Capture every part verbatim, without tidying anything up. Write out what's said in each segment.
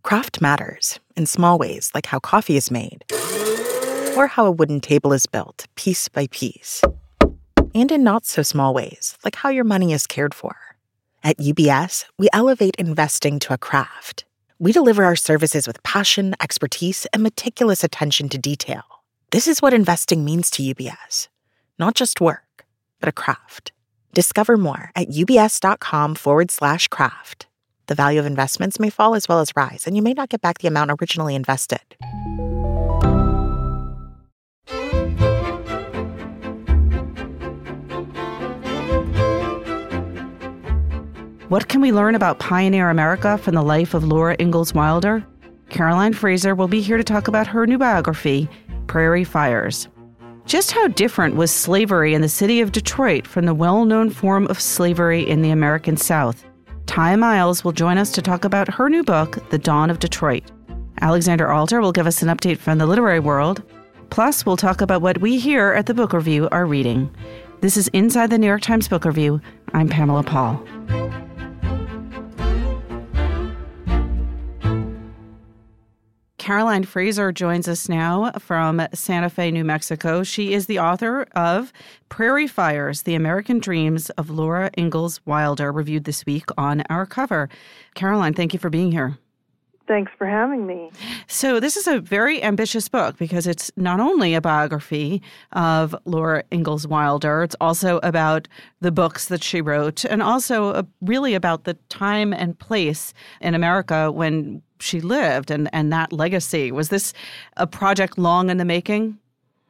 Craft matters in small ways, like how coffee is made, or how a wooden table is built, piece by piece, and in not-so-small ways, like how your money is cared for. At U B S, we elevate investing to a craft. We deliver our services with passion, expertise, and meticulous attention to detail. This is what investing means to U B S. Not just work, but a craft. Discover more at ubs.com forward slash craft. The value of investments may fall as well as rise, and you may not get back the amount originally invested. What can we learn about pioneer America from the life of Laura Ingalls Wilder? Caroline Fraser will be here to talk about her new biography, Prairie Fires. Just how different was slavery in the city of Detroit from the well-known form of slavery in the American South? Ty Miles will join us to talk about her new book, The Dawn of Detroit. Alexander Alter will give us an update from the literary world. Plus, we'll talk about what we here at the Book Review are reading. This is Inside the New York Times Book Review. I'm Pamela Paul. Caroline Fraser joins us now from Santa Fe, New Mexico. She is the author of Prairie Fires, The American Dreams of Laura Ingalls Wilder, reviewed this week on Our Cover. Caroline, thank you for being here. Thanks for having me. So this is a very ambitious book because it's not only a biography of Laura Ingalls Wilder, it's also about the books that she wrote and also uh, really about the time and place in America when she lived and, and that legacy. Was this a project long in the making?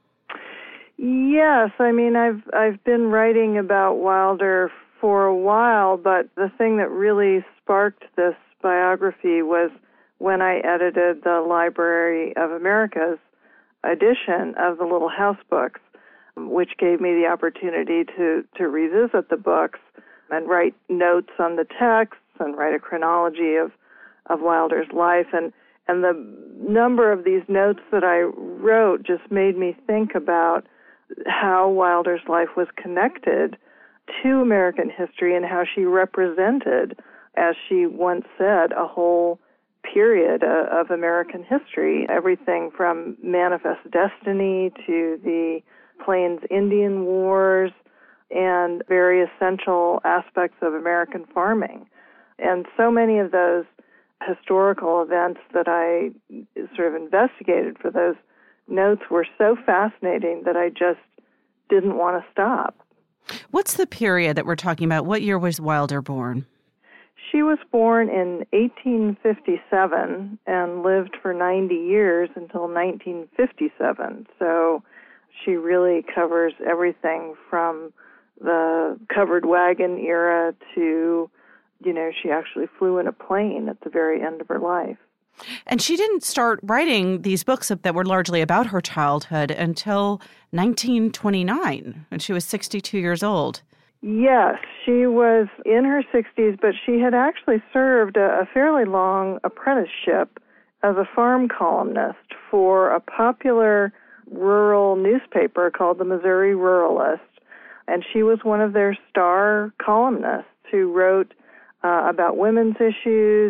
Yes. I mean, I've I've been writing about Wilder for a while, but the thing that really sparked this biography was when I edited the Library of America's edition of the Little House books, which gave me the opportunity to, to revisit the books and write notes on the texts and write a chronology of, of Wilder's life. And, and the number of these notes that I wrote just made me think about how Wilder's life was connected to American history and how she represented, as she once said, a whole period of American history, everything from Manifest Destiny to the Plains Indian Wars and very essential aspects of American farming. And so many of those historical events that I sort of investigated for those notes were so fascinating that I just didn't want to stop. What's the period that we're talking about? What year was Wilder born? She was born in eighteen fifty-seven and lived for ninety years until nineteen fifty-seven. So she really covers everything from the covered wagon era to, you know, she actually flew in a plane at the very end of her life. And she didn't start writing these books that were largely about her childhood until nineteen twenty-nine, when she was sixty-two years old. Yes, she was in her sixties, but she had actually served a, a fairly long apprenticeship as a farm columnist for a popular rural newspaper called the Missouri Ruralist. And she was one of their star columnists who wrote uh, about women's issues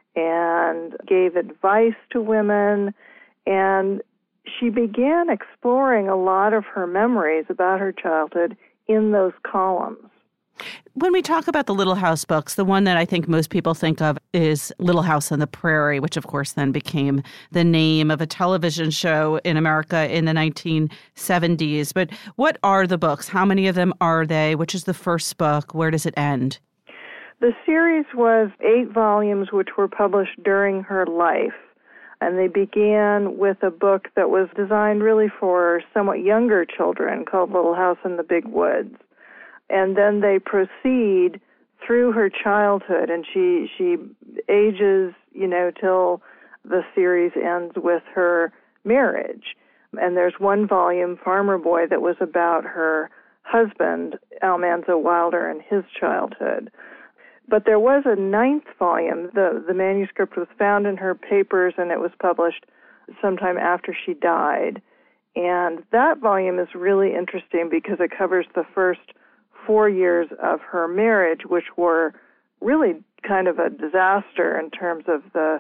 and gave advice to women. And she began exploring a lot of her memories about her childhood in those columns. When we talk about the Little House books, the one that I think most people think of is Little House on the Prairie, which of course then became the name of a television show in America in the nineteen seventies. But what are the books? How many of them are they? Which is the first book? Where does it end? The series was eight volumes which were published during her life. And they began with a book that was designed really for somewhat younger children called Little House in the Big Woods. And then they proceed through her childhood, and she she ages, you know, till the series ends with her marriage. And there's one volume, Farmer Boy, that was about her husband, Almanzo Wilder, and his childhood. But there was a ninth volume. The, the manuscript was found in her papers, and it was published sometime after she died. And that volume is really interesting because it covers the first four years of her marriage, which were really kind of a disaster in terms of the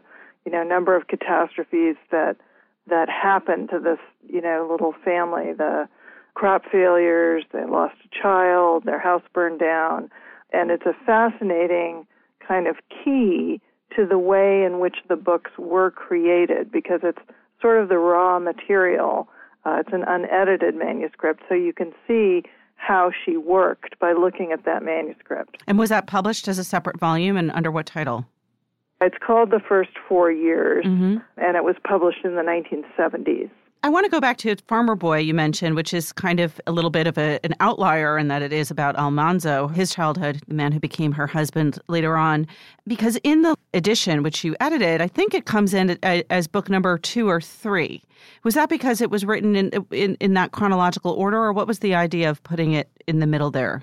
you know, number of catastrophes that that happened to this, you know, little family. The crop failures, they lost a child, their house burned down, and it's a fascinating kind of key to the way in which the books were created, because it's sort of the raw material. Uh, it's an unedited manuscript, so you can see how she worked by looking at that manuscript. And was that published as a separate volume, and under what title? It's called The First Four Years, mm-hmm. and it was published in the nineteen seventies. I want to go back to Farmer Boy you mentioned, which is kind of a little bit of a, an outlier in that it is about Almanzo, his childhood, the man who became her husband later on. Because in the edition, which you edited, I think it comes in as book number two or three. Was that because it was written in in, in that chronological order, or what was the idea of putting it in the middle there?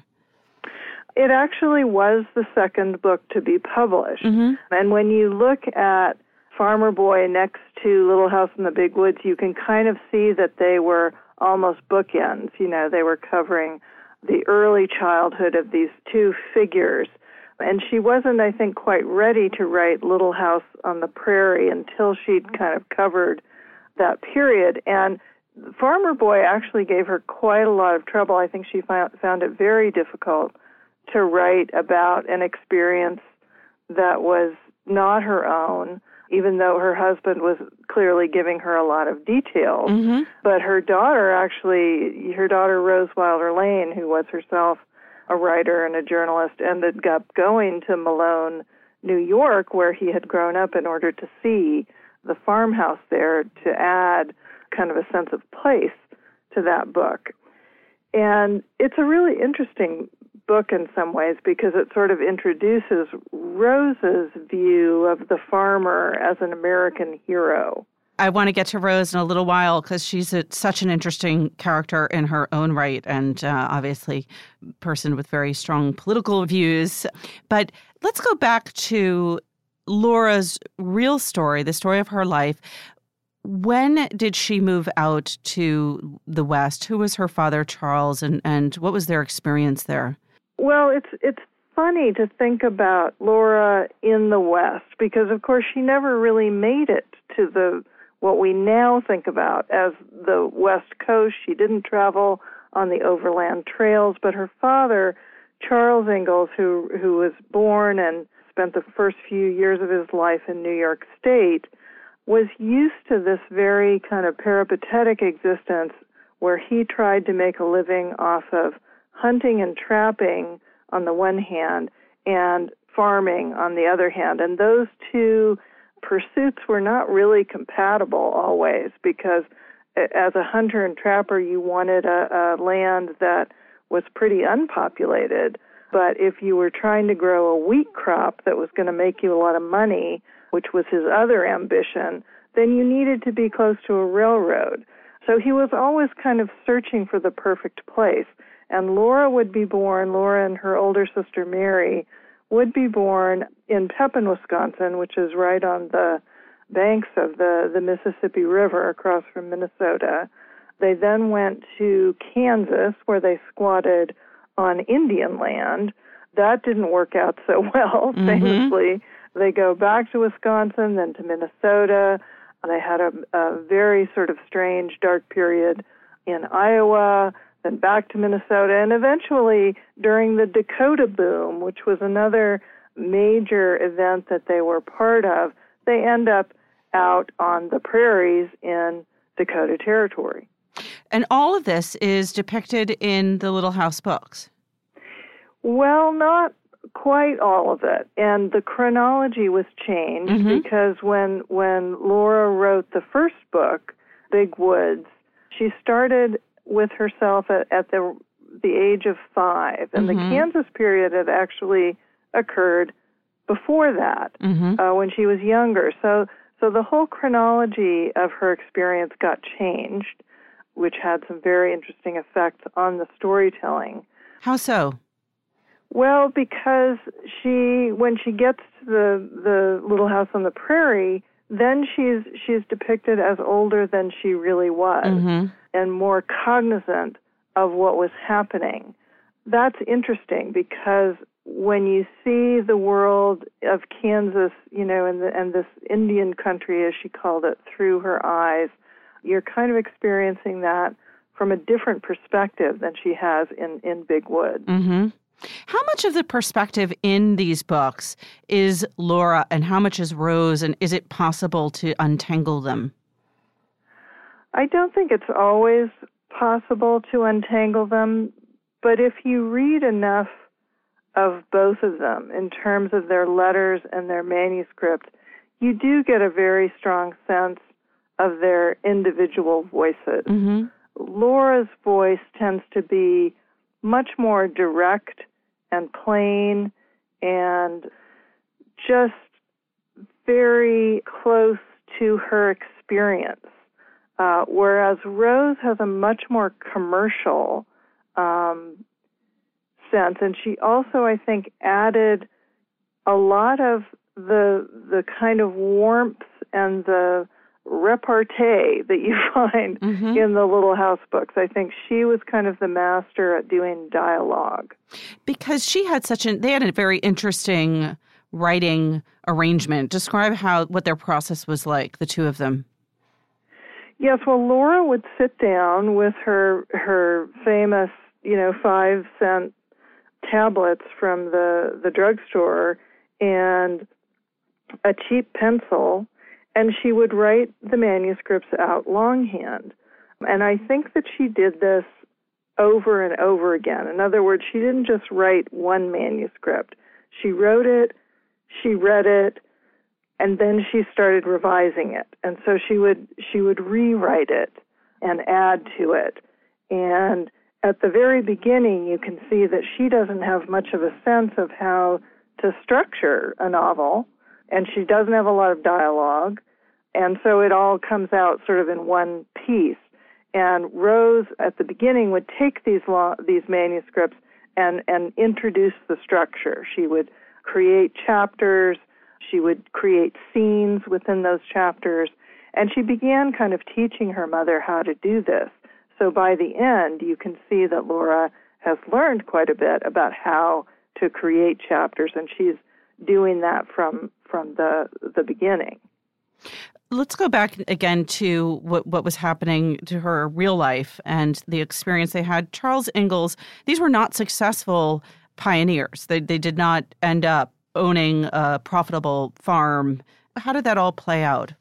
It actually was the second book to be published. Mm-hmm. And when you look at Farmer Boy next to Little House in the Big Woods, you can kind of see that they were almost bookends. You know, they were covering the early childhood of these two figures. And she wasn't, I think, quite ready to write Little House on the Prairie until she'd kind of covered that period. And Farmer Boy actually gave her quite a lot of trouble. I think she found, found it very difficult to write about an experience that was not her own, even though her husband was clearly giving her a lot of details. Mm-hmm. But her daughter actually, her daughter Rose Wilder Lane, who was herself a writer and a journalist, ended up going to Malone, New York, where he had grown up, in order to see the farmhouse there, to add kind of a sense of place to that book. And it's a really interesting book in some ways, because it sort of introduces Rose's view of the farmer as an American hero. I want to get to Rose in a little while, because she's a, such an interesting character in her own right, and uh, obviously a person with very strong political views. But let's go back to Laura's real story, the story of her life. When did she move out to the West? Who was her father, Charles, and, and what was their experience there? Well, it's it's funny to think about Laura in the West, because, of course, she never really made it to the what we now think about as the West Coast. She didn't travel on the overland trails, but her father, Charles Ingalls, who who was born and spent the first few years of his life in New York State, was used to this very kind of peripatetic existence where he tried to make a living off of hunting and trapping on the one hand and farming on the other hand. And those two pursuits were not really compatible always, because as a hunter and trapper, you wanted a, a land that was pretty unpopulated. But if you were trying to grow a wheat crop that was going to make you a lot of money, which was his other ambition, then you needed to be close to a railroad. So he was always kind of searching for the perfect place. And Laura would be born, Laura and her older sister Mary would be born in Pepin, Wisconsin, which is right on the banks of the, the Mississippi River across from Minnesota. They then went to Kansas, where they squatted on Indian land. That didn't work out so well, mm-hmm. famously. They go back to Wisconsin, then to Minnesota. They had a, a very sort of strange, dark period in Iowa, then back to Minnesota, and eventually during the Dakota boom, which was another major event that they were part of, they end up out on the prairies in Dakota Territory. And all of this is depicted in the Little House books. Well, not quite all of it. And the chronology was changed mm-hmm. because when when Laura wrote the first book, Big Woods, she started with herself at, at the the age of five. And mm-hmm. the Kansas period had actually occurred before that, mm-hmm. uh, when she was younger. So so the whole chronology of her experience got changed, which had some very interesting effects on the storytelling. How so? Well, because she, when she gets to the the Little House on the Prairie, then she's she's depicted as older than she really was, mm-hmm. and more cognizant of what was happening. That's interesting because when you see the world of Kansas, you know, and, the, and this Indian country, as she called it, through her eyes, you're kind of experiencing that from a different perspective than she has in, in Big Woods. Mm-hmm. How much of the perspective in these books is Laura and how much is Rose, and is it possible to untangle them? I don't think it's always possible to untangle them, but if you read enough of both of them in terms of their letters and their manuscript, you do get a very strong sense of their individual voices. Mm-hmm. Laura's voice tends to be much more direct and plain and just very close to her experience, uh, whereas Rose has a much more commercial um, sense, and she also, I think, added a lot of the the kind of warmth and the repartee that you find mm-hmm. in the Little House books. I think she was kind of the master at doing dialogue. Because she had such an, they had a very interesting writing arrangement. Describe how, what their process was like, the two of them. Yes, well, Laura would sit down with her her famous, you know, five cent tablets from the, the drugstore and a cheap pencil, and she would write the manuscripts out longhand. And I think that she did this over and over again. In other words, she didn't just write one manuscript. She wrote it, she read it, and then she started revising it. And so she would she would rewrite it and add to it. And at the very beginning, you can see that she doesn't have much of a sense of how to structure a novel, and she doesn't have a lot of dialogue, and so it all comes out sort of in one piece. And Rose, at the beginning, would take these law, these manuscripts and, and introduce the structure. She would create chapters, she would create scenes within those chapters, and she began kind of teaching her mother how to do this. So by the end, you can see that Laura has learned quite a bit about how to create chapters, and she's doing that from from the the beginning. Let's go back again to what, what was happening to her real life and the experience they had. Charles Ingalls, these were not successful pioneers. They they did not end up owning a profitable farm. How did that all play out?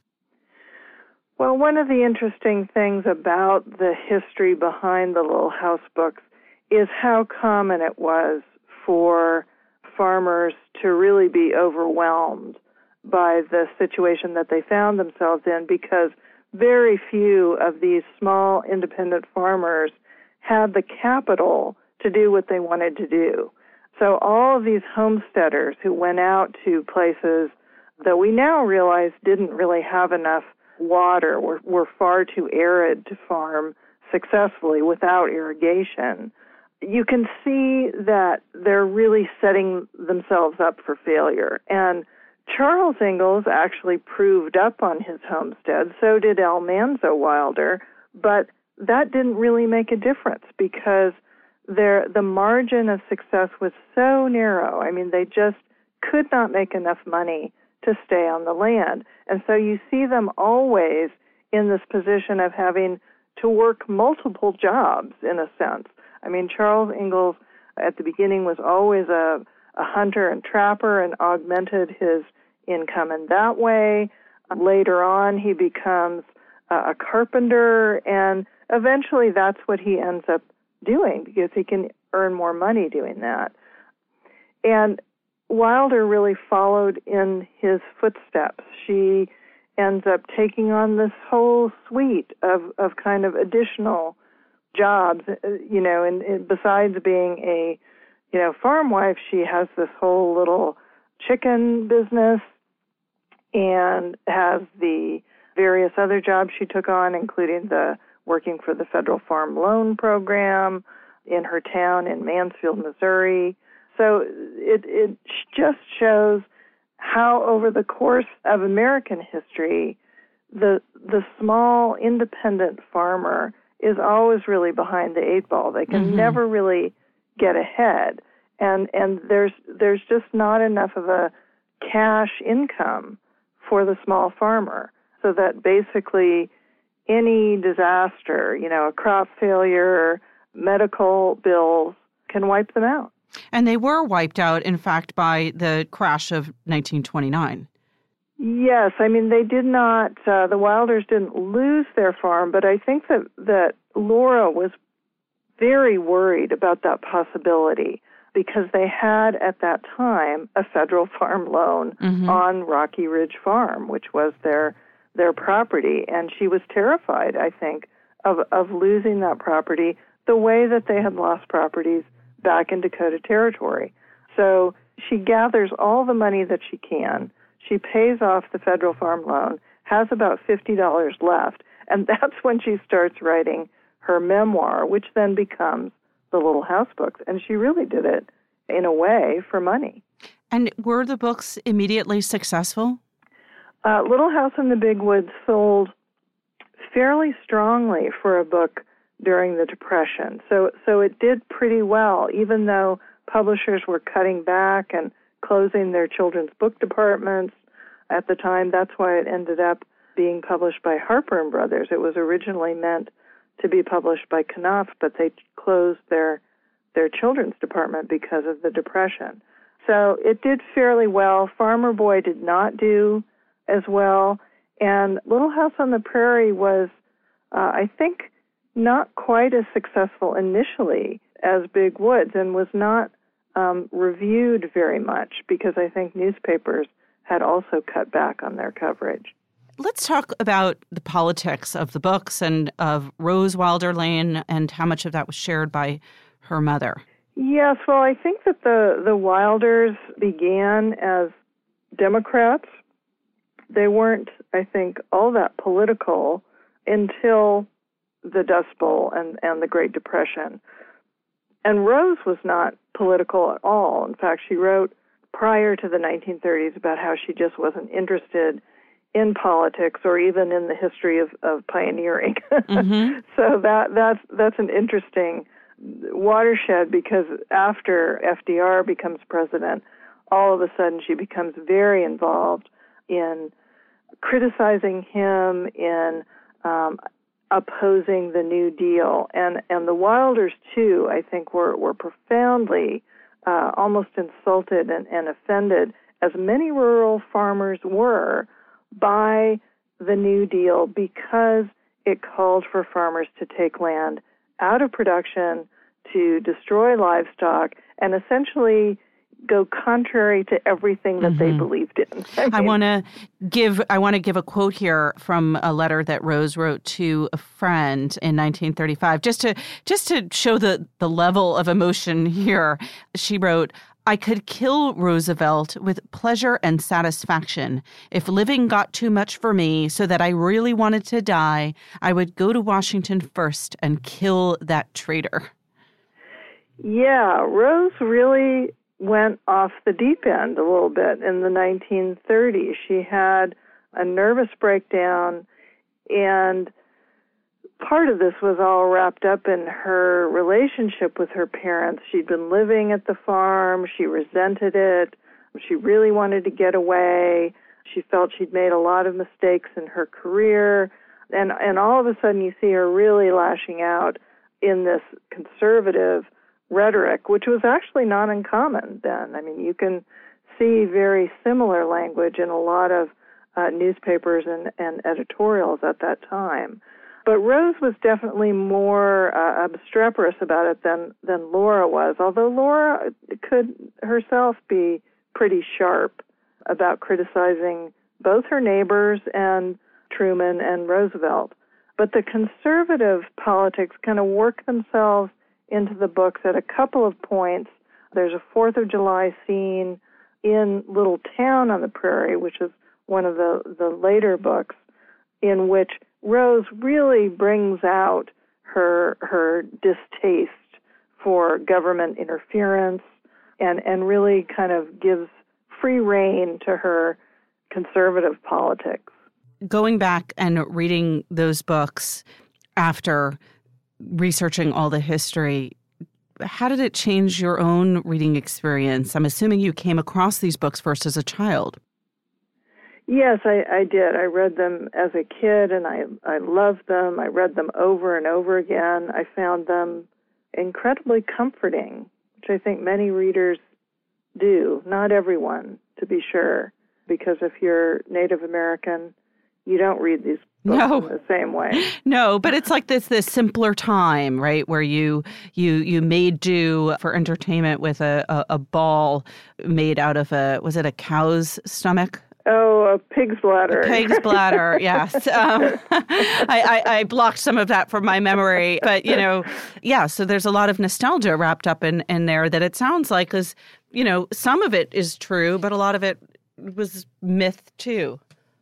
Well, one of the interesting things about the history behind the Little House books is how common it was for farmers to really be overwhelmed by the situation that they found themselves in, because very few of these small independent farmers had the capital to do what they wanted to do. So all of these homesteaders who went out to places that we now realize didn't really have enough water, were, were far too arid to farm successfully without irrigation, you can see that they're really setting themselves up for failure. And Charles Ingalls actually proved up on his homestead, so did Almanzo Wilder, but that didn't really make a difference because their, the margin of success was so narrow. I mean, they just could not make enough money to stay on the land. And so you see them always in this position of having to work multiple jobs, in a sense. I mean, Charles Ingalls at the beginning was always a, a hunter and trapper and augmented his income in that way. Later on, he becomes a, a carpenter, and eventually that's what he ends up doing because he can earn more money doing that. And Wilder really followed in his footsteps. She ends up taking on this whole suite of, of kind of additional jobs, you know, and, and besides being a, you know, farm wife, she has this whole little chicken business and has the various other jobs she took on, including the working for the Federal Farm Loan Program in her town in Mansfield, Missouri. So it, it just shows how over the course of American history, the the small independent farmer is always really behind the eight ball. They can mm-hmm. never really get ahead. And and there's there's just not enough of a cash income for the small farmer, so that basically any disaster, you know, a crop failure, medical bills, can wipe them out. And they were wiped out, in fact, by the crash of nineteen twenty-nine. Yes, I mean, they did not, uh, the Wilders didn't lose their farm, but I think that, that Laura was very worried about that possibility because they had, at that time, a federal farm loan mm-hmm. on Rocky Ridge Farm, which was their their property, and she was terrified, I think, of, of losing that property the way that they had lost properties back in Dakota Territory. So she gathers all the money that she can. She pays off the federal farm loan, has about fifty dollars left, and that's when she starts writing her memoir, which then becomes the Little House books. And she really did it, in a way, for money. And were the books immediately successful? Uh, Little House in the Big Woods sold fairly strongly for a book during the Depression. So, so it did pretty well, even though publishers were cutting back and closing their children's book departments at the time. That's why it ended up being published by Harper and Brothers. It was originally meant to be published by Knopf, but they closed their their children's department because of the Depression. So it did fairly well. Farmer Boy did not do as well. And Little House on the Prairie was, uh, I think, not quite as successful initially as Big Woods, and was not um, reviewed very much because I think newspapers had also cut back on their coverage. Let's talk about the politics of the books and of Rose Wilder Lane and how much of that was shared by her mother. Yes, well, I think that the, the Wilders began as Democrats. They weren't, I think, all that political until the Dust Bowl and, and the Great Depression. And Rose was not political at all. In fact, she wrote prior to the nineteen thirties about how she just wasn't interested in politics or even in the history of, of pioneering. Mm-hmm. So that that's that's an interesting watershed, because after F D R becomes president, all of a sudden she becomes very involved in criticizing him, in um, opposing the New Deal. And, and the Wilders, too, I think, were, were profoundly uh, almost insulted and, and offended, as many rural farmers were, by the New Deal, because it called for farmers to take land out of production, to destroy livestock, and essentially go contrary to everything that mm-hmm. they believed in. I, mean, I want to give I want to give a quote here from a letter that Rose wrote to a friend in nineteen thirty-five, just to just to show the the level of emotion here. She wrote, "I could kill Roosevelt with pleasure and satisfaction. If living got too much for me so that I really wanted to die, I would go to Washington first and kill that traitor." Yeah, Rose really went off the deep end a little bit in the nineteen thirties. She had a nervous breakdown, and part of this was all wrapped up in her relationship with her parents. She'd been living at the farm. She resented it. She really wanted to get away. She felt she'd made a lot of mistakes in her career. And, and all of a sudden you see her really lashing out in this conservative rhetoric, which was actually not uncommon then. I mean, you can see very similar language in a lot of uh, newspapers and, and editorials at that time. But Rose was definitely more uh, obstreperous about it than, than Laura was, although Laura could herself be pretty sharp about criticizing both her neighbors and Truman and Roosevelt. But the conservative politics kind of work themselves into the books at a couple of points. There's a Fourth of July scene in Little Town on the Prairie, which is one of the, the later books, in which Rose really brings out her her distaste for government interference and, and really kind of gives free rein to her conservative politics. Going back and reading those books after researching all the history, how did it change your own reading experience? I'm assuming you came across these books first as a child. Yes, I, I did. I read them as a kid, and I, I loved them. I read them over and over again. I found them incredibly comforting, which I think many readers do. Not everyone, to be sure, because if you're Native American, you don't read these books no. in the same way. No, but it's like this this simpler time, right, where you you you made do for entertainment with a, a, a ball made out of a, was it a cow's stomach? Oh, a pig's bladder. A pig's bladder, yes. Um, I, I, I blocked some of that from my memory. But, you know, yeah, so there's a lot of nostalgia wrapped up in, in there that it sounds like is, you know, some of it is true, but a lot of it was myth, too.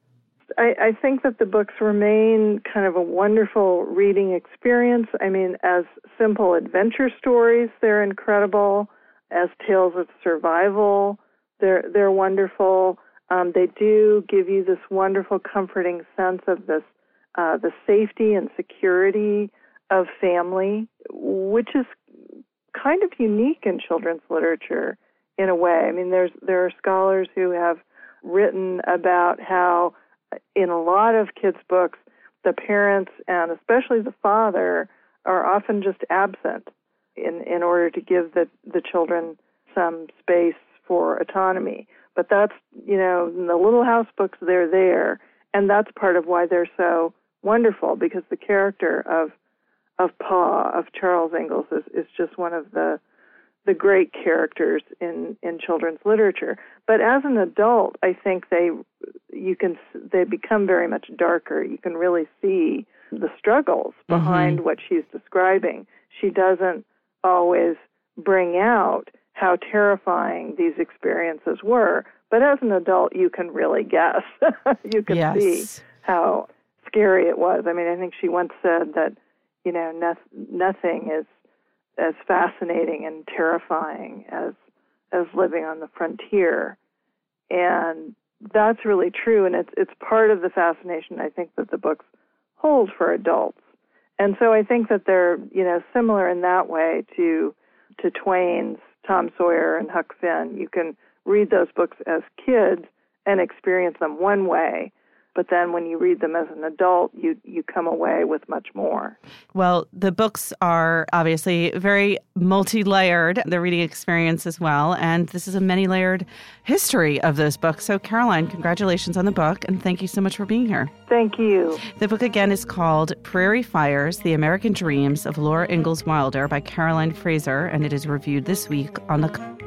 I, I think that the books remain kind of a wonderful reading experience. I mean, as simple adventure stories, they're incredible. As tales of survival, they're they're wonderful. Um, they do give you this wonderful, comforting sense of this, uh, the safety and security of family, which is kind of unique in children's literature in a way. I mean, there's there are scholars who have written about how in a lot of kids' books, the parents and especially the father are often just absent in, in order to give the, the children some space for autonomy. But that's, you know, in the Little House books, they're there. And that's part of why they're so wonderful, because the character of of Pa, of Charles Ingalls, is, is just one of the the great characters in, in children's literature. But as an adult, I think they you can they become very much darker. You can really see the struggles behind mm-hmm. what she's describing. She doesn't always bring out how terrifying these experiences were. But as an adult, you can really guess. You can yes. see how scary it was. I mean, I think she once said that, you know, no- nothing is as fascinating and terrifying as as living on the frontier. And that's really true, and it's it's part of the fascination, I think, that the books hold for adults. And so I think that they're, you know, similar in that way to to Twain's Tom Sawyer and Huck Finn. You can read those books as kids and experience them one way, but then when you read them as an adult, you you come away with much more. Well, the books are obviously very multi-layered, the reading experience as well, and this is a many-layered history of those books. So, Caroline, congratulations on the book, and thank you so much for being here. Thank you. The book, again, is called Prairie Fires, The American Dreams of Laura Ingalls Wilder by Caroline Fraser, and it is reviewed this week on the...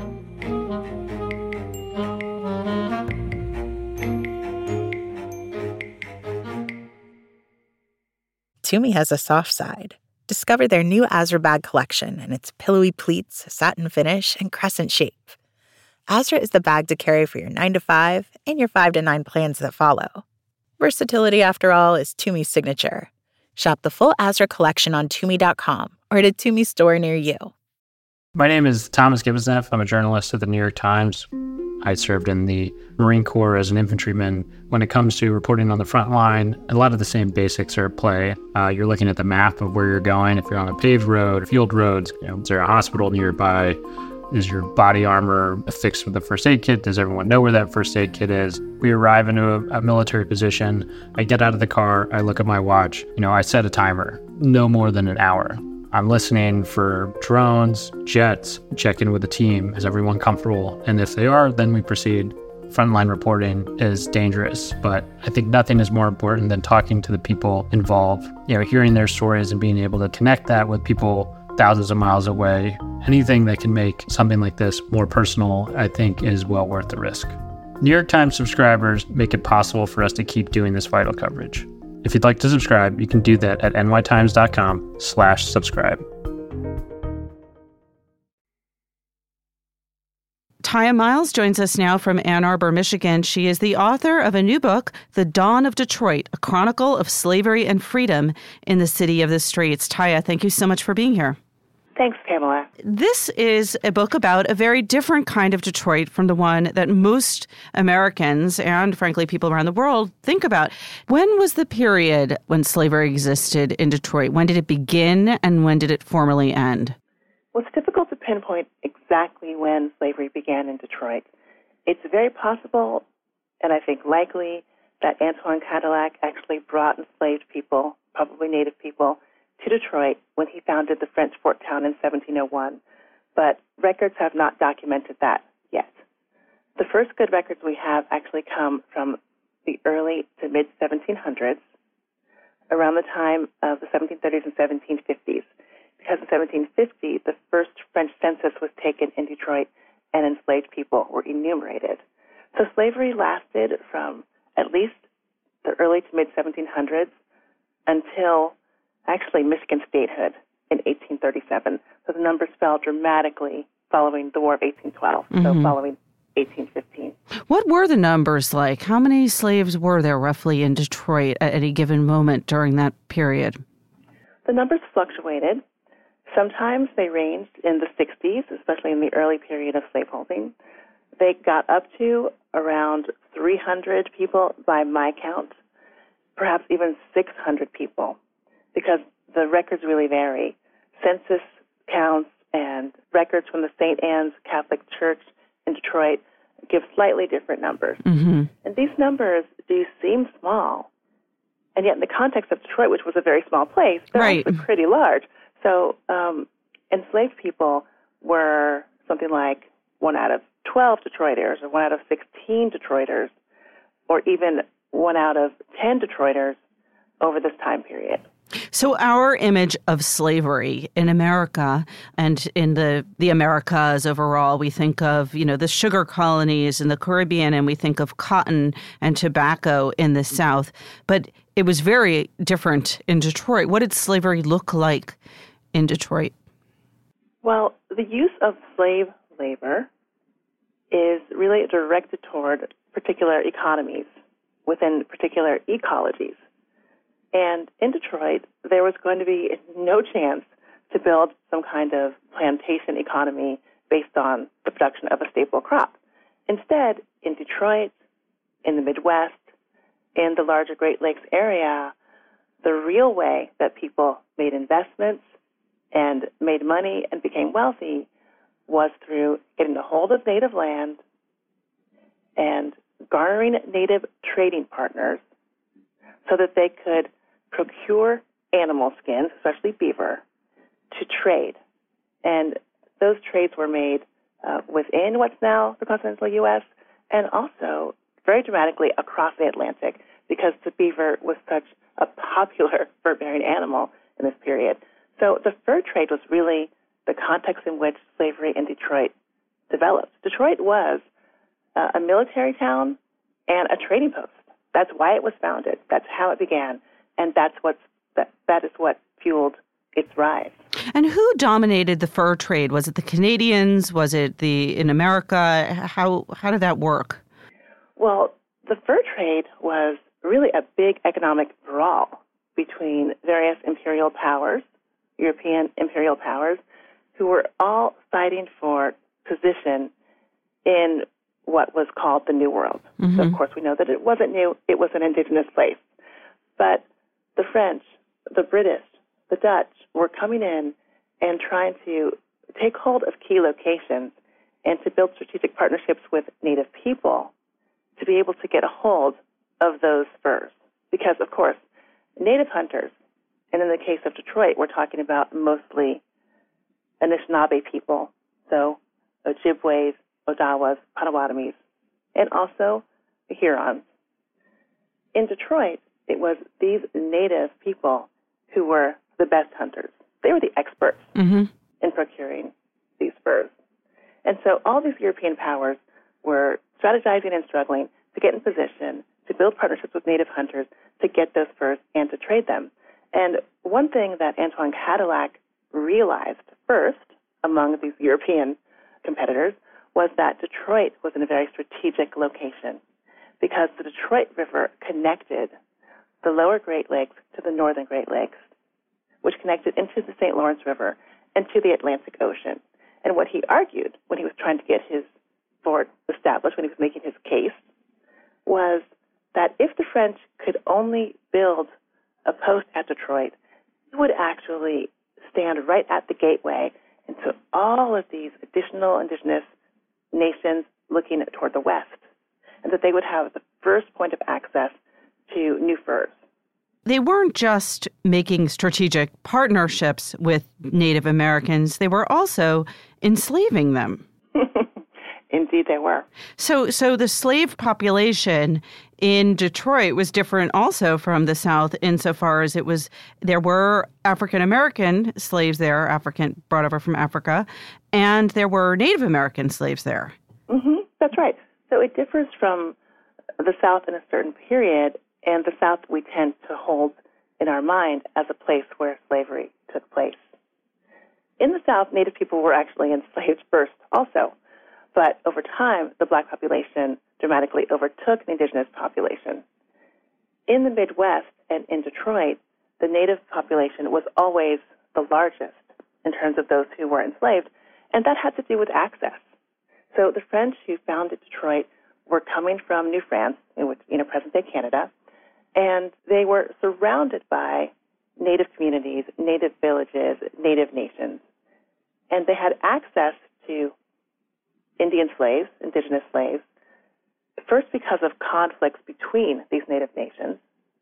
Tumi has a soft side. Discover their new Azra bag collection and its pillowy pleats, satin finish, and crescent shape. Azra is the bag to carry for your nine to five and your five to nine plans that follow. Versatility, after all, is Tumi's signature. Shop the full Azra collection on Tumi dot com or at a Tumi store near you. My name is Thomas Gibbonsneff. I'm a journalist at the New York Times. I served in the Marine Corps as an infantryman. When it comes to reporting on the front line, a lot of the same basics are at play. Uh, you're looking at the map of where you're going. If you're on a paved road, field roads, you know, is there a hospital nearby? Is your body armor affixed with a first aid kit? Does everyone know where that first aid kit is? We arrive into a, a military position. I get out of the car. I look at my watch. You know, I set a timer, no more than an hour. I'm listening for drones, jets, check in with the team. Is everyone comfortable? And if they are, then we proceed. Frontline reporting is dangerous, but I think nothing is more important than talking to the people involved, you know, hearing their stories and being able to connect that with people thousands of miles away. Anything that can make something like this more personal, I think, is well worth the risk. New York Times subscribers make it possible for us to keep doing this vital coverage. If you'd like to subscribe, you can do that at nytimes.com slash subscribe. Taya Miles joins us now from Ann Arbor, Michigan. She is the author of a new book, The Dawn of Detroit, a chronicle of slavery and freedom in the city of the streets. Taya, thank you so much for being here. Thanks, Pamela. This is a book about a very different kind of Detroit from the one that most Americans and, frankly, people around the world think about. When was the period when slavery existed in Detroit? When did it begin and when did it formally end? Well, it's difficult to pinpoint exactly when slavery began in Detroit. It's very possible, and I think likely, that Antoine Cadillac actually brought enslaved people, probably Native people, to Detroit when he founded the French Fort Town in seventeen oh one. But records have not documented that yet. The first good records we have actually come from the early to mid seventeen hundreds, around the time of the seventeen thirties and seventeen fifties. Because in seventeen fifty, the first French census was taken in Detroit and enslaved people were enumerated. So slavery lasted from at least the early to mid seventeen hundreds until actually Michigan statehood in eighteen thirty-seven. So the numbers fell dramatically following the War of eighteen twelve, mm-hmm. so following eighteen fifteen. What were the numbers like? How many slaves were there roughly in Detroit at any given moment during that period? The numbers fluctuated. Sometimes they ranged in the sixties, especially in the early period of slaveholding. They got up to around three hundred people by my count, perhaps even six hundred people, because the records really vary. Census counts and records from the Saint Anne's Catholic Church in Detroit give slightly different numbers. Mm-hmm. And these numbers do seem small, and yet in the context of Detroit, which was a very small place, they're right. actually pretty large. So um, enslaved people were something like one out of twelve Detroiters, or one out of sixteen Detroiters, or even one out of ten Detroiters over this time period. So our image of slavery in America and in the, the Americas overall, we think of, you know, the sugar colonies in the Caribbean, and we think of cotton and tobacco in the South. But it was very different in Detroit. What did slavery look like in Detroit? Well, the use of slave labor is really directed toward particular economies within particular ecologies. And in Detroit, there was going to be no chance to build some kind of plantation economy based on the production of a staple crop. Instead, in Detroit, in the Midwest, in the larger Great Lakes area, the real way that people made investments and made money and became wealthy was through getting a hold of native land and garnering native trading partners so that they could procure animal skins, especially beaver, to trade. And those trades were made uh, within what's now the continental U S and also very dramatically across the Atlantic, because the beaver was such a popular fur-bearing animal in this period. So the fur trade was really the context in which slavery in Detroit developed. Detroit was uh, a military town and a trading post. That's why it was founded. That's how it began. And that's what's, that, that is what fueled its rise. And who dominated the fur trade? Was it the Canadians? Was it the in America? How how did that work? Well, the fur trade was really a big economic brawl between various imperial powers, European imperial powers, who were all fighting for position in what was called the New World. Mm-hmm. So, of course, we know that it wasn't new. It was an indigenous place. But the French, the British, the Dutch were coming in and trying to take hold of key locations and to build strategic partnerships with Native people to be able to get a hold of those furs. Because, of course, Native hunters, and in the case of Detroit, we're talking about mostly Anishinaabe people, so Ojibways, Odawas, Potawatomis, and also the Hurons. In Detroit, it was these Native people who were the best hunters. They were the experts mm-hmm. in procuring these furs. And so all these European powers were strategizing and struggling to get in position to build partnerships with Native hunters to get those furs and to trade them. And one thing that Antoine Cadillac realized first among these European competitors was that Detroit was in a very strategic location because the Detroit River connected the lower Great Lakes to the northern Great Lakes, which connected into the Saint Lawrence River and to the Atlantic Ocean. And what he argued when he was trying to get his fort established, when he was making his case, was that if the French could only build a post at Detroit, he would actually stand right at the gateway into all of these additional indigenous nations looking toward the west, and that they would have the first point of access to new furs. They weren't just making strategic partnerships with Native Americans, they were also enslaving them. Indeed, they were. So so the slave population in Detroit was different also from the South insofar as it was, there were African-American slaves there, African brought over from Africa, and there were Native American slaves there. Mm-hmm, that's right. So it differs from the South in a certain period, and the South we tend to hold in our mind as a place where slavery took place. In the South, Native people were actually enslaved first also. But over time, the black population dramatically overtook the indigenous population. In the Midwest and in Detroit, the Native population was always the largest in terms of those who were enslaved, and that had to do with access. So the French who founded Detroit were coming from New France, in which, you know, present-day Canada, and they were surrounded by Native communities, Native villages, Native nations, and they had access to Indian slaves, indigenous slaves, first because of conflicts between these Native nations,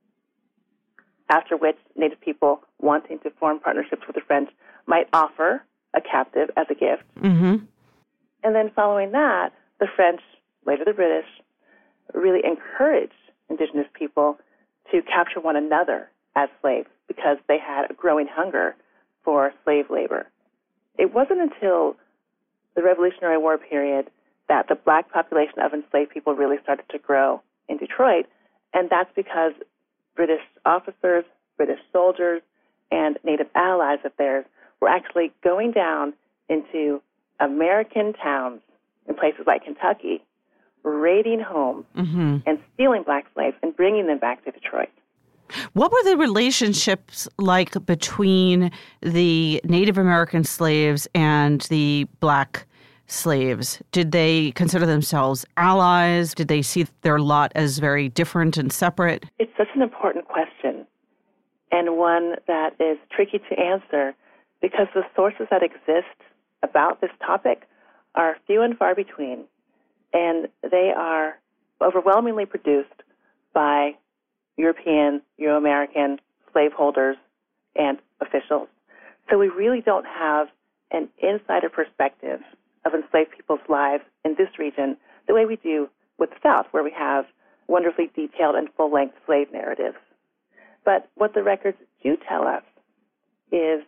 after which Native people wanting to form partnerships with the French might offer a captive as a gift. Mm-hmm. And then following that, the French, later the British, really encouraged indigenous people to capture one another as slaves because they had a growing hunger for slave labor. It wasn't until the Revolutionary War period that the black population of enslaved people really started to grow in Detroit, and that's because British officers, British soldiers, and Native allies of theirs were actually going down into American towns in places like Kentucky, raiding homes Mm-hmm. and stealing black slaves and bringing them back to Detroit. What were the relationships like between the Native American slaves and the black slaves? Did they consider themselves allies? Did they see their lot as very different and separate? It's such an important question, and one that is tricky to answer because the sources that exist about this topic are few and far between, and they are overwhelmingly produced by European, Euro-American slaveholders and officials. So we really don't have an insider perspective of enslaved people's lives in this region the way we do with the South, where we have wonderfully detailed and full-length slave narratives. But what the records do tell us is,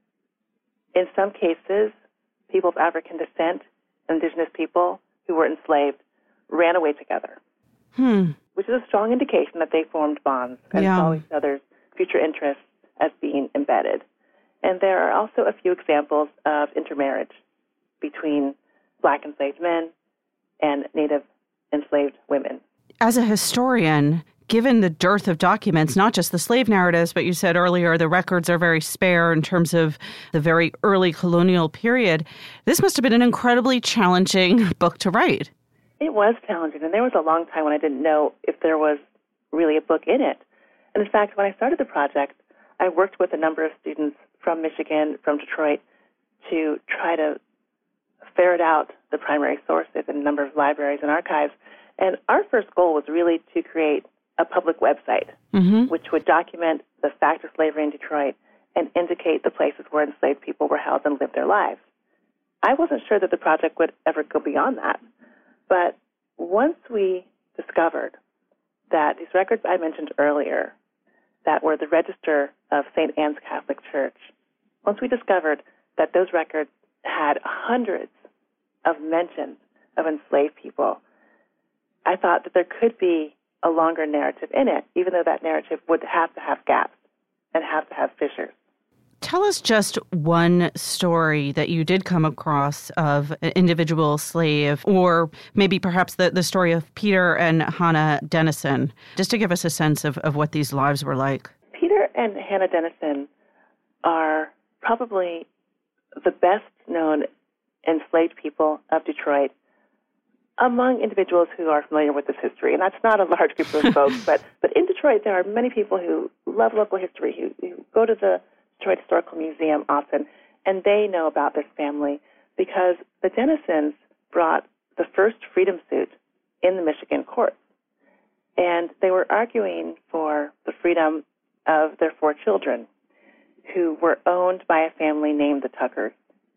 in some cases, people of African descent, indigenous people who were enslaved, ran away together. Hmm. Which is a strong indication that they formed bonds and Yeah. saw each other's future interests as being embedded. And there are also a few examples of intermarriage between black enslaved men and Native enslaved women. As a historian, given the dearth of documents, not just the slave narratives, but you said earlier the records are very spare in terms of the very early colonial period, this must have been an incredibly challenging book to write. It was challenging, and there was a long time when I didn't know if there was really a book in it. And in fact, when I started the project, I worked with a number of students from Michigan, from Detroit, to try to ferret out the primary sources in a number of libraries and archives. And our first goal was really to create a public website, Mm-hmm. which would document the fact of slavery in Detroit and indicate the places where enslaved people were held and lived their lives. I wasn't sure that the project would ever go beyond that. But once we discovered that these records I mentioned earlier, that were the register of Saint Anne's Catholic Church, once we discovered that those records had hundreds of mentions of enslaved people, I thought that there could be a longer narrative in it, even though that narrative would have to have gaps and have to have fissures. Tell us just one story that you did come across of an individual slave, or maybe perhaps the, the story of Peter and Hannah Dennison, just to give us a sense of, of what these lives were like. Peter and Hannah Dennison are probably the best-known enslaved people of Detroit among individuals who are familiar with this history. And that's not a large group of folks, but, but in Detroit there are many people who love local history, who, who go to the Detroit Historical Museum often, and they know about this family because the Dennisons brought the first freedom suit in the Michigan courts. And they were arguing for the freedom of their four children, who were owned by a family named the Tuckers.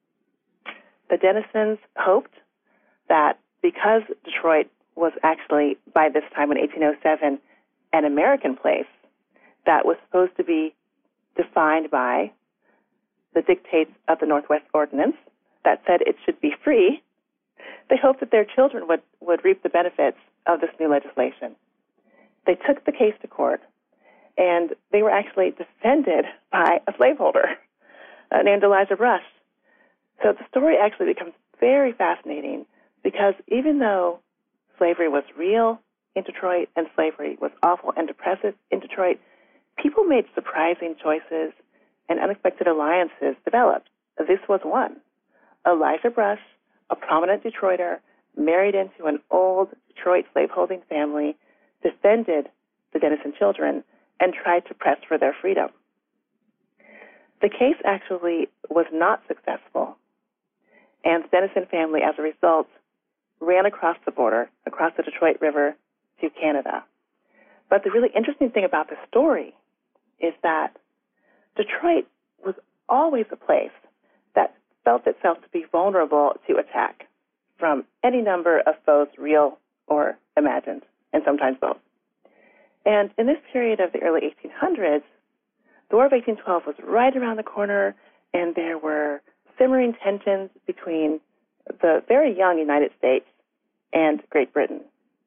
The Dennisons hoped that because Detroit was actually, by this time in eighteen oh seven, an American place that was supposed to be defined by the dictates of the Northwest Ordinance that said it should be free, they hoped that their children would, would reap the benefits of this new legislation. They took the case to court, and they were actually defended by a slaveholder uh, named Elijah Brush. So the story actually becomes very fascinating because even though slavery was real in Detroit and slavery was awful and oppressive in Detroit, people made surprising choices and unexpected alliances developed. This was one. Elijah Brush, a prominent Detroiter, married into an old Detroit slaveholding family, defended the Dennison children, and tried to press for their freedom. The case actually was not successful, and the Dennison family, as a result, ran across the border, across the Detroit River to Canada. But the really interesting thing about this story is that Detroit was always a place that felt itself to be vulnerable to attack from any number of foes, real or imagined, and sometimes both. And in this period of the early eighteen hundreds, the War of eighteen twelve was right around the corner, and there were simmering tensions between the very young United States and Great Britain.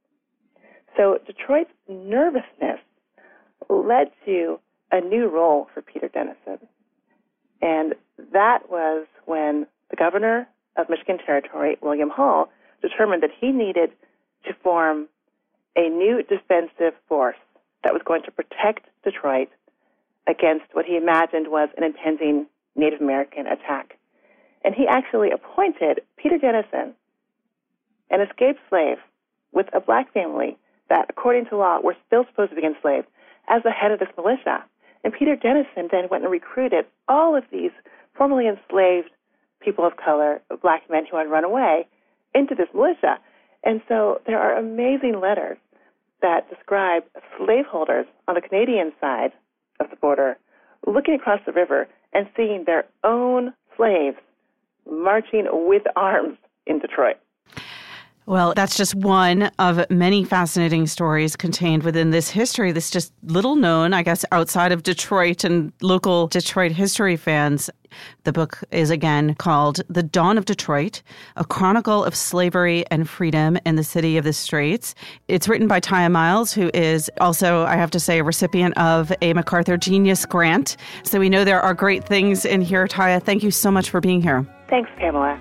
So Detroit's nervousness led to a new role for Peter Dennison. And that was when the governor of Michigan Territory, William Hull, determined that he needed to form a new defensive force that was going to protect Detroit against what he imagined was an impending Native American attack. And he actually appointed Peter Dennison, an escaped slave with a black family that, according to law, were still supposed to be enslaved, as the head of this militia. And Peter Dennison then went and recruited all of these formerly enslaved people of color, black men who had run away, into this militia. And so there are amazing letters that describe slaveholders on the Canadian side of the border looking across the river and seeing their own slaves marching with arms in Detroit. Well, that's just one of many fascinating stories contained within this history that's just little known, I guess, outside of Detroit and local Detroit history fans. The book is, again, called The Dawn of Detroit, A Chronicle of Slavery and Freedom in the City of the Straits. It's written by Taya Miles, who is also, I have to say, a recipient of a MacArthur Genius Grant. So we know there are great things in here. Taya, thank you so much for being here. Thanks, Pamela.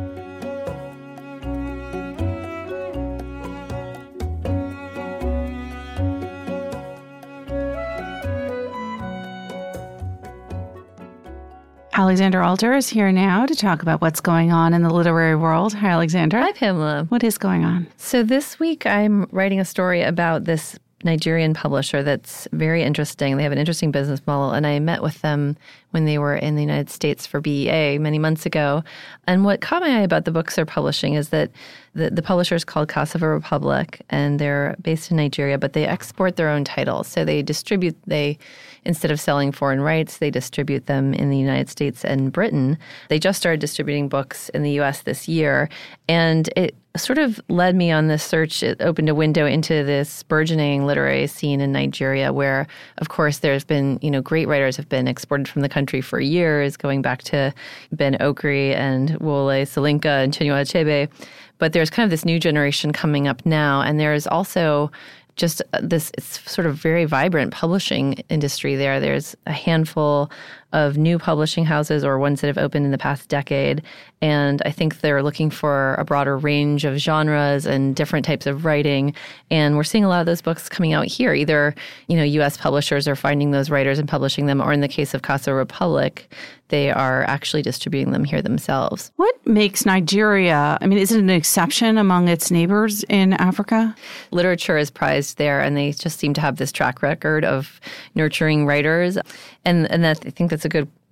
Alexandra Alter is here now to talk about what's going on in the literary world. Hi, Alexandra. Hi, Pamela. What is going on? So this week I'm writing a story about this Nigerian publisher that's very interesting. They have an interesting business model, and I met with them when they were in the United States for B E A many months ago. And what caught my eye about the books they're publishing is that the, the publisher is called Cassava Republic, and they're based in Nigeria, but they export their own titles. So they distribute, they instead of selling foreign rights, they distribute them in the United States and Britain. They just started distributing books in the U S this year, and it sort of led me on this search. It opened a window into this burgeoning literary scene in Nigeria where, of course, there's been, you know, great writers have been exported from the country for years, going back to Ben Okri and Wole Soyinka and Chinua Achebe. But there's kind of this new generation coming up now, and there's also just this it's sort of very vibrant publishing industry there. There's a handful of new publishing houses or ones that have opened in the past decade. And I think they're looking for a broader range of genres and different types of writing. And we're seeing a lot of those books coming out here. Either, you know, U S publishers are finding those writers and publishing them, or in the case of Cassava Republic, they are actually distributing them here themselves. What makes Nigeria, I mean, is it an exception among its neighbors in Africa? Literature is prized there, and they just seem to have this track record of nurturing writers. And and that, I think that's a good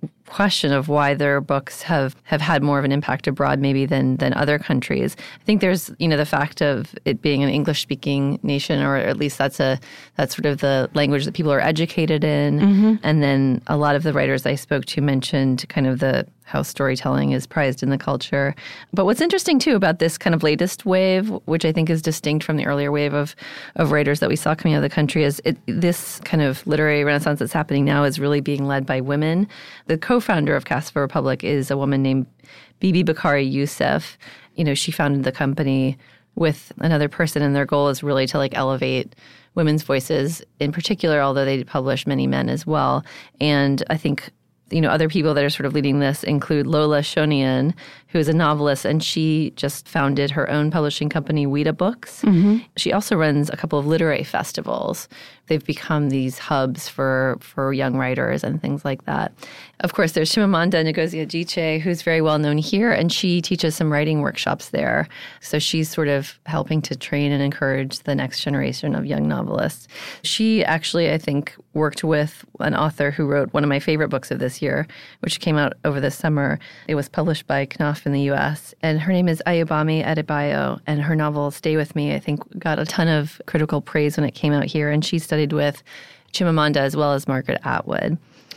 question of why their books have, have had more of an impact abroad maybe than than other countries. I think there's, you know, the fact of it being an English-speaking nation, or at least that's a that's sort of the language that people are educated in. Mm-hmm. And then a lot of the writers I spoke to mentioned kind of the how storytelling is prized in the culture. But what's interesting, too, about this kind of latest wave, which I think is distinct from the earlier wave of, of writers that we saw coming out of the country, is it, this kind of literary renaissance that's happening now is really being led by women. The co-founder of Cast of a Republic is a woman named Bibi Bakari Youssef. You know, she founded the company with another person, and their goal is really to, like, elevate women's voices in particular, although they publish many men as well. And I think you know, other people that are sort of leading this include Lola Shonian, who is a novelist, and she just founded her own publishing company, Ouida Books. Mm-hmm. She also runs a couple of literary festivals. They've become these hubs for, for young writers and things like that. Of course, there's Chimamanda Ngozi Adichie, who's very well known here, and she teaches some writing workshops there. So she's sort of helping to train and encourage the next generation of young novelists. She actually, I think, worked with an author who wrote one of my favorite books of this year, which came out over the summer. It was published by Knopf in the U S, and her name is Ayobami Adebayo, and her novel, Stay With Me, I think got a ton of critical praise when it came out here, and she studied with Chimamanda as well as Margaret Atwood.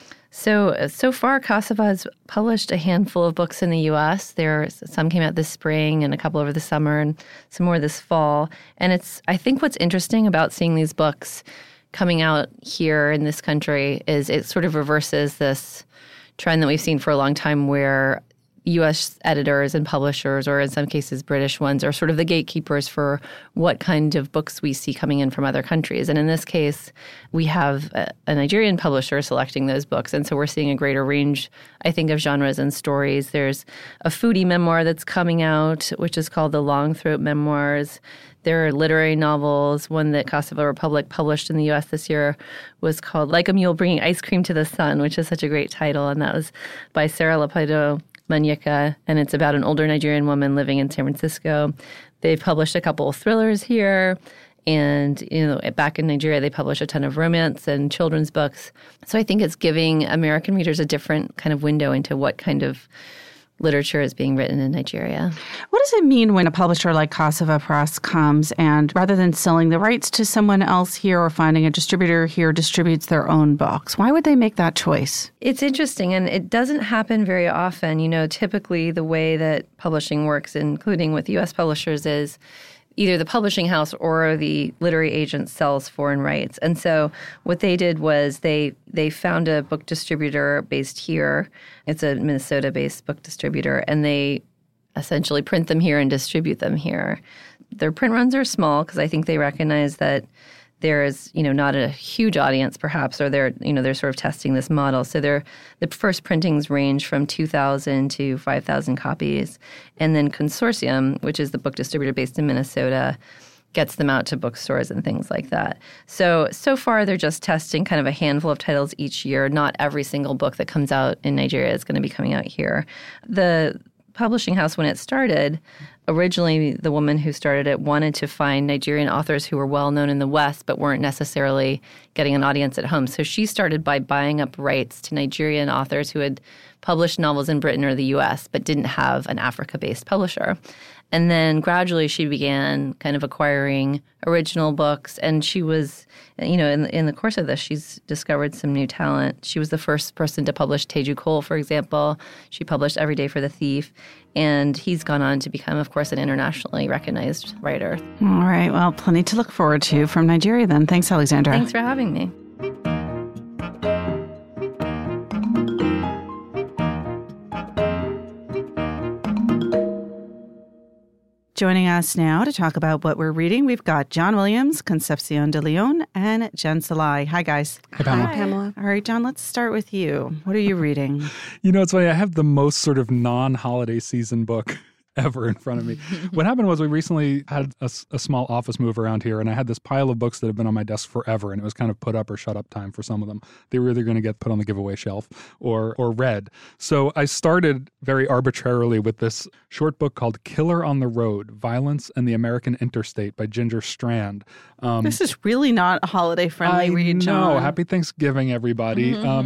So, so far, Cassava has published a handful of books in the U S. There, some came out this spring and a couple over the summer and some more this fall. And it's, I think what's interesting about seeing these books coming out here in this country is it sort of reverses this trend that we've seen for a long time where U S editors and publishers, or in some cases British ones, are sort of the gatekeepers for what kind of books we see coming in from other countries. And in this case, we have a, a Nigerian publisher selecting those books. And so we're seeing a greater range, I think, of genres and stories. There's a foodie memoir that's coming out, which is called The Long Throat Memoirs. There are literary novels. One that Cast of a Republic published in the U S this year was called Like a Mule Bringing Ice Cream to the Sun, which is such a great title. And that was by Sarah Lapido Manyika, and it's about an older Nigerian woman living in San Francisco. They've published a couple of thrillers here, and you know, back in Nigeria, they publish a ton of romance and children's books. So I think it's giving American readers a different kind of window into what kind of literature is being written in Nigeria. What does it mean when a publisher like Cassava Press comes and rather than selling the rights to someone else here or finding a distributor here, distributes their own books? Why would they make that choice? It's interesting, and it doesn't happen very often. You know, typically the way that publishing works, including with U S publishers, is either the publishing house or the literary agent sells foreign rights. And so what they did was they they found a book distributor based here. It's a Minnesota-based book distributor, and they essentially print them here and distribute them here. Their print runs are small because I think they recognize that there is, you know, not a huge audience perhaps, or they're, you know, they're sort of testing this model. So they're, the first printings range from two thousand to five thousand copies. And then Consortium, which is the book distributor based in Minnesota, gets them out to bookstores and things like that. So, so far they're just testing kind of a handful of titles each year. Not every single book that comes out in Nigeria is going to be coming out here. The publishing house, when it started, originally the woman who started it wanted to find Nigerian authors who were well known in the West but weren't necessarily getting an audience at home. So she started by buying up rights to Nigerian authors who had published novels in Britain or the U S but didn't have an Africa-based publisher. And then gradually she began kind of acquiring original books, and she was, you know, in, in the course of this, she's discovered some new talent. She was the first person to publish Teju Cole, for example. She published Every Day for the Thief, and he's gone on to become, of course, an internationally recognized writer. All right. Well, plenty to look forward to from Nigeria then. Thanks, Alexandra. Thanks for having me. Joining us now to talk about what we're reading, we've got John Williams, Concepcion de Leon, and Jen Salai. Hi, guys. Hi, Pamela. Hi, Pamela. All right, John, let's start with you. What are you reading? You know, it's funny. I have the most sort of non-holiday season book ever in front of me. What happened was we recently had a, a small office move around here, and I had this pile of books that have been on my desk forever, and it was kind of put up or shut up time for some of them. They were either going to get put on the giveaway shelf or or read. So I started very arbitrarily with this short book called Killer on the Road, Violence and the American Interstate by Ginger Strand. Um, this is really not a holiday-friendly I read, John. know. Happy Thanksgiving, everybody. Mm-hmm. Um,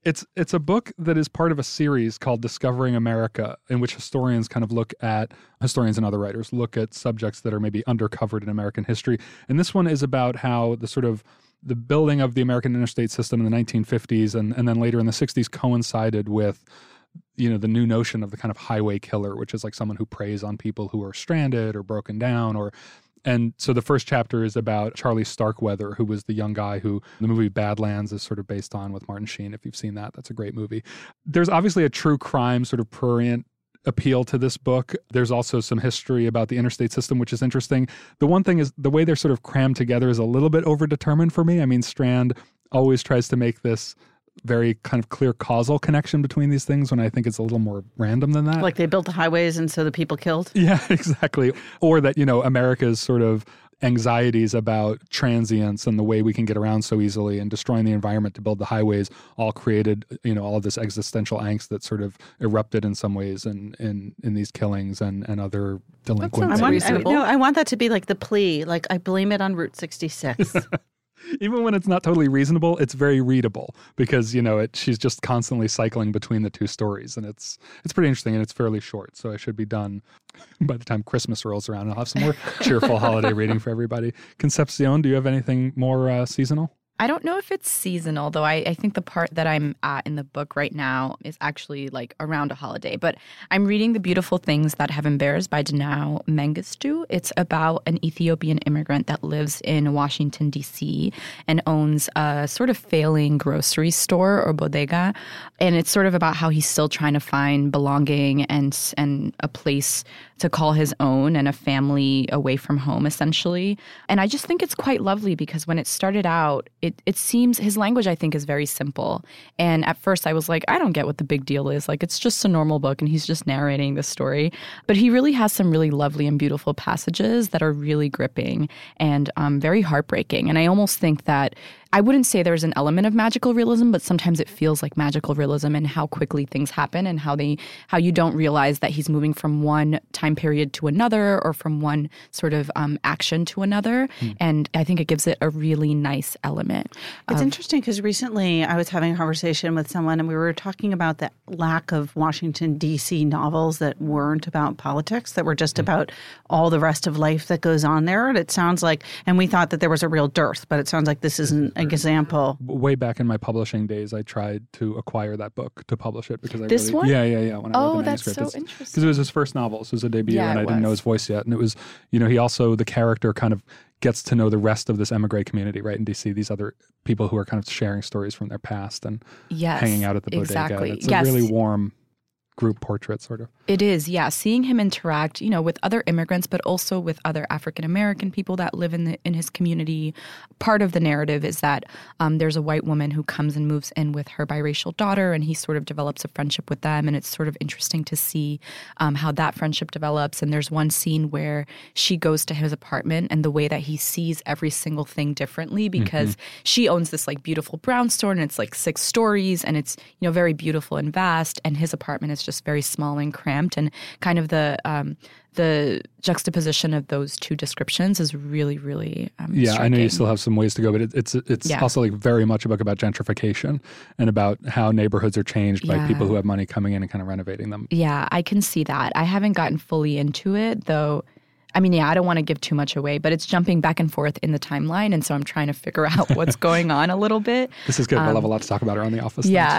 It's it's a book that is part of a series called Discovering America, in which historians kind of look at, historians and other writers look at subjects that are maybe undercovered in American history. And this one is about how the sort of the building of the American interstate system in the nineteen fifties and, and then later in the sixties coincided with, you know, the new notion of the kind of highway killer, which is like someone who preys on people who are stranded or broken down or And so the first chapter is about Charlie Starkweather, who was the young guy who the movie Badlands is sort of based on with Martin Sheen. If you've seen that, that's a great movie. There's obviously a true crime sort of prurient appeal to this book. There's also some history about the interstate system, which is interesting. The one thing is the way they're sort of crammed together is a little bit overdetermined for me. I mean, Strand always tries to make this very kind of clear causal connection between these things when I think it's a little more random than that. Like they built the highways and so the people killed? Yeah, exactly. Or that, you know, America's sort of anxieties about transience and the way we can get around so easily and destroying the environment to build the highways all created, you know, all of this existential angst that sort of erupted in some ways in in, in these killings and, and other delinquent I want, I, reasonable. no, I want that to be like the plea. Like, I blame it on Route sixty-six. Even when it's not totally reasonable, it's very readable because, you know, it she's just constantly cycling between the two stories. And it's it's pretty interesting and it's fairly short. So it should be done by the time Christmas rolls around. I'll have some more cheerful holiday reading for everybody. Concepcion, do you have anything more uh, seasonal? I don't know if it's seasonal, though. I, I think the part that I'm at in the book right now is actually like around a holiday. But I'm reading The Beautiful Things That Heaven Bears by Danao Mengistu. It's about an Ethiopian immigrant that lives in Washington, D C and owns a sort of failing grocery store or bodega. And it's sort of about how he's still trying to find belonging and and a place to call his own and a family away from home, essentially. And I just think it's quite lovely because when it started out, it, it seems his language, I think, is very simple. And at first I was like, I don't get what the big deal is. Like, it's just a normal book and he's just narrating the story. But he really has some really lovely and beautiful passages that are really gripping and um, very heartbreaking. And I almost think that I wouldn't say there's an element of magical realism, but sometimes it feels like magical realism and how quickly things happen and how they how you don't realize that he's moving from one time period to another or from one sort of um, action to another. Mm. And I think it gives it a really nice element. It's of, interesting because recently I was having a conversation with someone and we were talking about the lack of Washington, D C novels that weren't about politics, that were just mm. about all the rest of life that goes on there. And it sounds like, and we thought that there was a real dearth, but it sounds like this isn't an example. Way back in my publishing days, I tried to acquire that book to publish it because I this really, one? yeah, yeah, yeah. When I oh, read the that's manuscript, so interesting. Because it was his first novel, so it was a debut, yeah, and I was. didn't know his voice yet. And it was, you know, he also the character kind of gets to know the rest of this emigre community, right in D C. These other people who are kind of sharing stories from their past and yes, hanging out at the bodega. Exactly. It's yes. a really warm group portrait, sort of. It is, yeah. Seeing him interact, you know, with other immigrants, but also with other African-American people that live in the in his community. Part of the narrative is that um, there's a white woman who comes and moves in with her biracial daughter, and he sort of develops a friendship with them. And it's sort of interesting to see um, how that friendship develops. And there's one scene where she goes to his apartment and the way that he sees every single thing differently because mm-hmm. she owns this like beautiful brownstone and it's like six stories and it's, you know, very beautiful and vast. And his apartment is just very small and cramped, and kind of the um, the juxtaposition of those two descriptions is really, really um, yeah. striking. I know you still have some ways to go, but it, it's it's yeah. also like very much a book about gentrification and about how neighborhoods are changed by yeah. people who have money coming in and kind of renovating them. Yeah, I can see that. I haven't gotten fully into it, though. I mean, yeah, I don't want to give too much away, but it's jumping back and forth in the timeline, and so I'm trying to figure out what's going on a little bit. This is good. Um, we'll have a lot to talk about around the office. Yeah.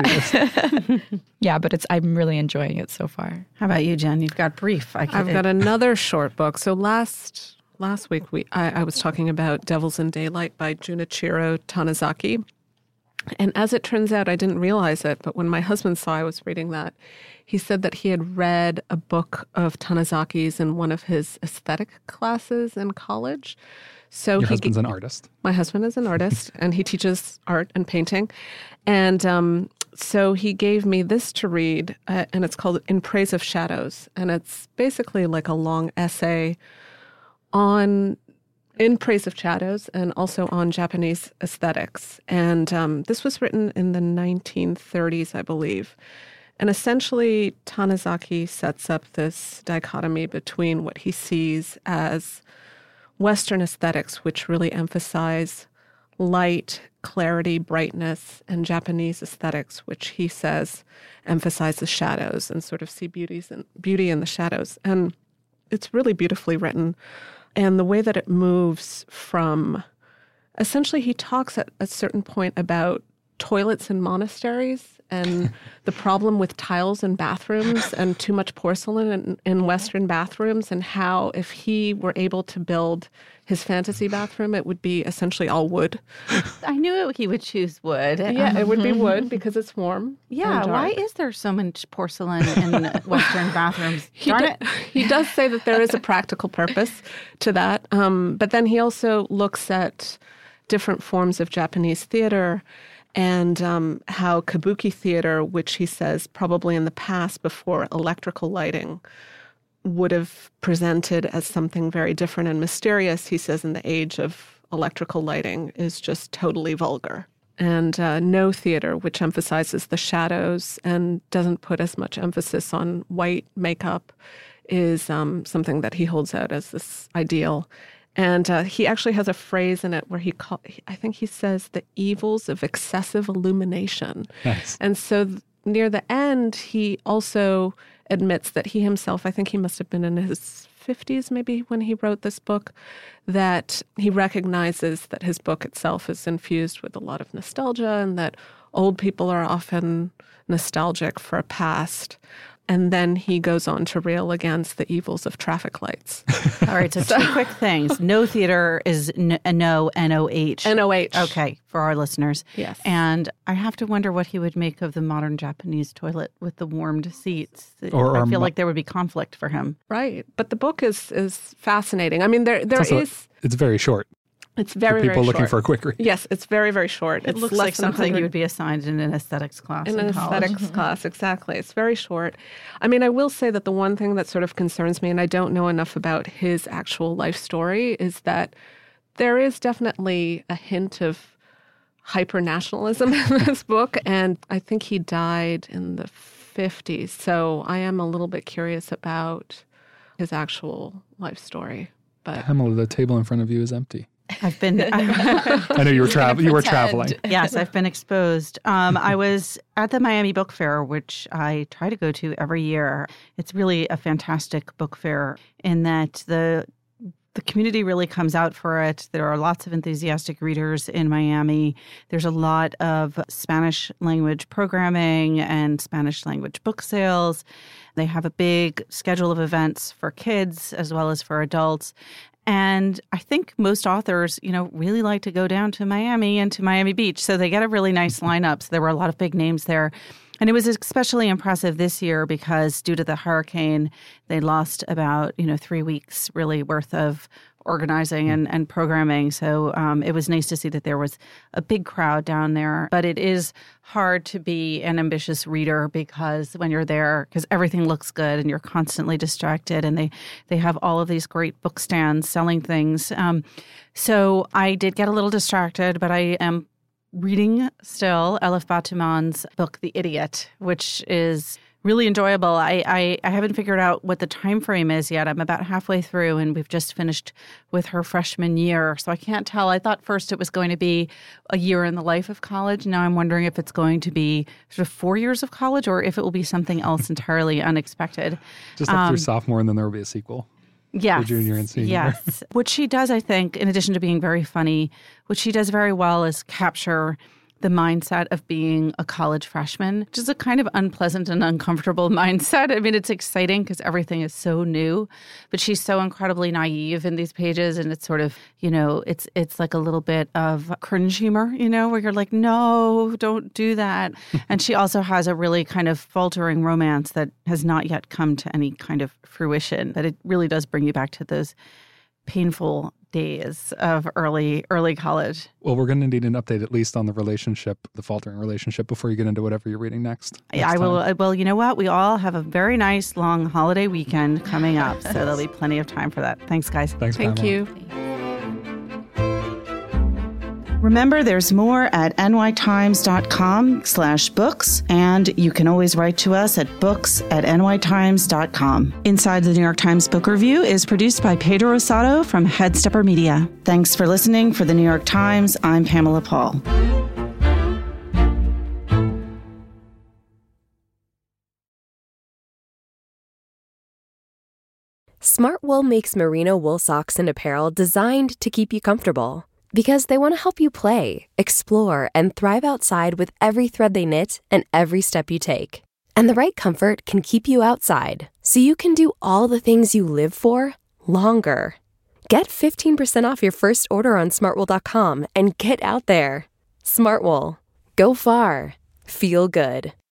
yeah, but it's I'm really enjoying it so far. How about you, Jen? You've got Brief. I I've got another short book. So last last week we I, I was talking about Devils in Daylight by Junichiro Tanizaki. And as it turns out, I didn't realize it, but when my husband saw I was reading that, he said that he had read a book of Tanizaki's in one of his aesthetic classes in college. So Your he, husband's an artist. My husband is an artist, and he teaches art and painting. And um, so he gave me this to read, uh, and it's called In Praise of Shadows. And it's basically like a long essay on in praise of shadows and also on Japanese aesthetics. And um, this was written in the nineteen thirties, I believe. And essentially, Tanizaki sets up this dichotomy between what he sees as Western aesthetics, which really emphasize light, clarity, brightness, and Japanese aesthetics, which he says emphasize the shadows and sort of see beauties and beauty in the shadows. And it's really beautifully written. And the way that it moves from, essentially he talks at a certain point about toilets in monasteries and the problem with tiles in bathrooms and too much porcelain in, in Western bathrooms, and how if he were able to build his fantasy bathroom, it would be essentially all wood. I knew it, he would choose wood. Yeah, it would be wood because it's warm. Yeah, why is there so much porcelain in Western bathrooms? He, Darn do, it. He does say that there is a practical purpose to that. Um, but then he also looks at different forms of Japanese theater and um, how kabuki theater, which he says probably in the past before electrical lighting, would have presented as something very different and mysterious. He says in the age of electrical lighting is just totally vulgar. And uh, no theater, which emphasizes the shadows and doesn't put as much emphasis on white makeup, is um, something that he holds out as this ideal. And uh, he actually has a phrase in it where he, call, I think he says, the evils of excessive illumination. Nice. And so th- near the end, he also admits that he himself, I think he must have been in his fifties maybe when he wrote this book, that he recognizes that his book itself is infused with a lot of nostalgia and that old people are often nostalgic for a past. And then he goes on to rail against the evils of traffic lights. All right, so, so two quick things. No theater is n- no, N O H. N O H. Okay, for our listeners. Yes. And I have to wonder what he would make of the modern Japanese toilet with the warmed seats. Or, or I feel mo- like there would be conflict for him. Right. But the book is is fascinating. I mean, there there also, is... It's very short. It's very, for people very looking short. for a quick read. Yes, it's very, very short. It it's looks less like than something one hundred you would be assigned in an aesthetics class in in an college. aesthetics class, exactly. It's very short. I mean, I will say that the one thing that sort of concerns me, and I don't know enough about his actual life story, is that there is definitely a hint of hyper-nationalism in this book, and I think he died in the fifties. So I am a little bit curious about his actual life story. But Pamela, the table in front of you is empty. I've been. I know you were traveling. You were traveling. Yes, I've been exposed. Um, I was at the Miami Book Fair, which I try to go to every year. It's really a fantastic book fair in that the the community really comes out for it. There are lots of enthusiastic readers in Miami. There's a lot of Spanish language programming and Spanish language book sales. They have a big schedule of events for kids as well as for adults. And I think most authors, you know, really like to go down to Miami and to Miami Beach. So they get a really nice lineup. So there were a lot of big names there. And it was especially impressive this year because due to the hurricane, they lost about, you know, three weeks really worth of organizing and, and programming. So um, it was nice to see that there was a big crowd down there. But it is hard to be an ambitious reader because when you're there, because everything looks good and you're constantly distracted, and they, they have all of these great book stands selling things. Um, so I did get a little distracted, but I am reading still Elif Batuman's book, The Idiot, which is really enjoyable. I, I, I haven't figured out what the time frame is yet. I'm about halfway through, and we've just finished with her freshman year. So I can't tell. I thought first it was going to be a year in the life of college. Now I'm wondering if it's going to be sort of four years of college or if it will be something else entirely unexpected. Just up um, through sophomore, and then there will be a sequel. Yes. For junior and senior. Yes. What she does, I think, in addition to being very funny, what she does very well is capture the mindset of being a college freshman, which is a kind of unpleasant and uncomfortable mindset. I mean, it's exciting because everything is so new, but she's so incredibly naive in these pages. And it's sort of, you know, it's it's like a little bit of cringe humor, you know, where you're like, no, don't do that. And she also has a really kind of faltering romance that has not yet come to any kind of fruition, but it really does bring you back to those painful days of early early college. Well, we're going to need an update at least on the relationship, the faltering relationship, before you get into whatever you're reading next. next I will. time. Well, you know what? We all have a very nice long holiday weekend coming up, so there'll be plenty of time for that. Thanks, guys. Thanks, Thank Pamela. you. Remember, there's more at nytimes.com slash books, and you can always write to us at books at nytimes dot com. Inside the New York Times Book Review is produced by Pedro Rosado from Headstepper Media. Thanks for listening. For the New York Times, I'm Pamela Paul. Smartwool makes merino wool socks and apparel designed to keep you comfortable. Because they want to help you play, explore, and thrive outside with every thread they knit and every step you take. And the right comfort can keep you outside, so you can do all the things you live for longer. Get fifteen percent off your first order on smartwool dot com and get out there. Smartwool. Go far. Feel good.